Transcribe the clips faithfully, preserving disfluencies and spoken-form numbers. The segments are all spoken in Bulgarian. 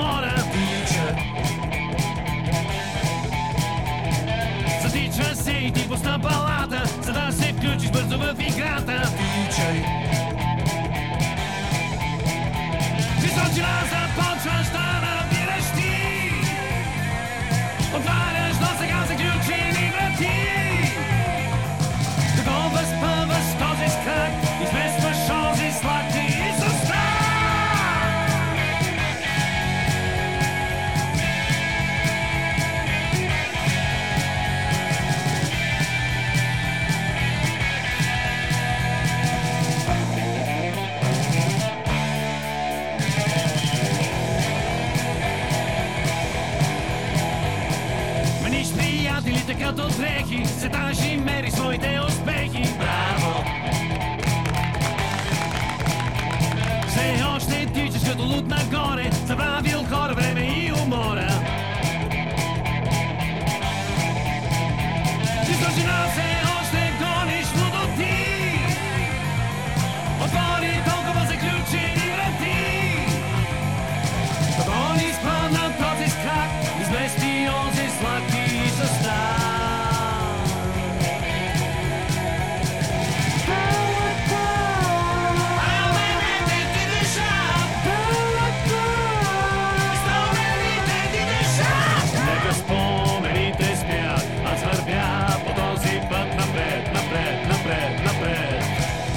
умора тича. Затича се и ти пусна балата, за да се включиш бързо в играта. Тичай. Височина започваш да набираш ти. Отваряш до сега заключени врати. Да го възпъваш този скак, изместваш този слаг и състав. Мениш приятелите като дрехи, седаш и мери своите успехи. Браво! Все още тичаш като луд нагоре, забравил хора, време и умора. Ти с жена все още гониш лудоти. Отвори толкова заключени врати. Догони спадна този скак, измести онзи сладки състав. Нека спомените спят, аз вървя по този път напред, напред, напред, напред.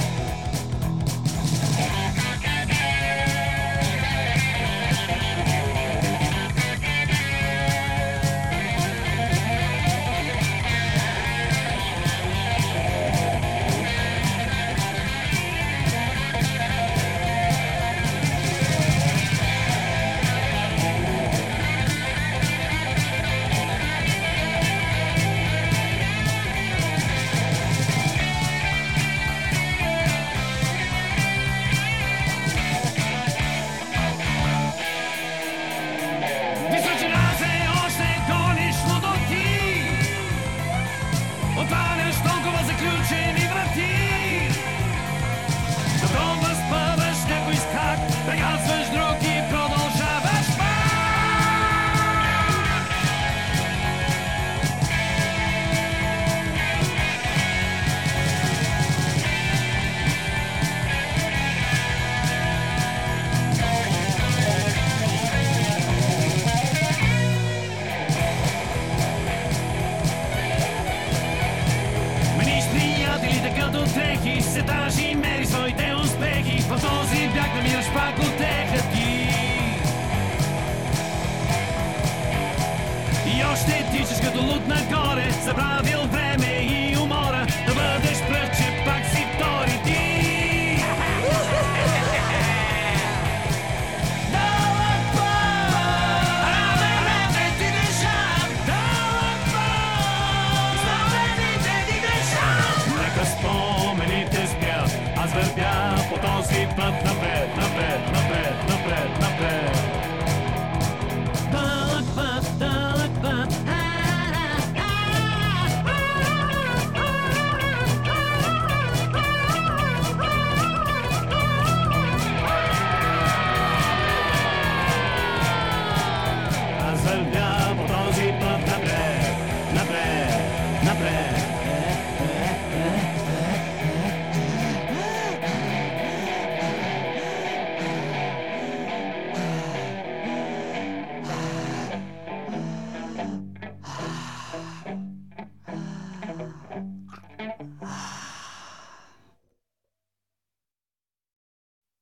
Височина все още гониш лудоти. Отваряш толкова заключени врати. Като възпъваш някой скак, прегазваш друг и продължаваш пак. Мениш приятелите като дрехи, седаш и мери своите успехи. В този бяг намираш пак утеха ти. И още тичаш като луд нагоре, забравил време и умора. Да бъдеш пръв, че пак си втори ти. Дълъг път, раменете ти държат. Дълъг път, знамените ти държат. Нека спомените спят, аз вървя по този път напред.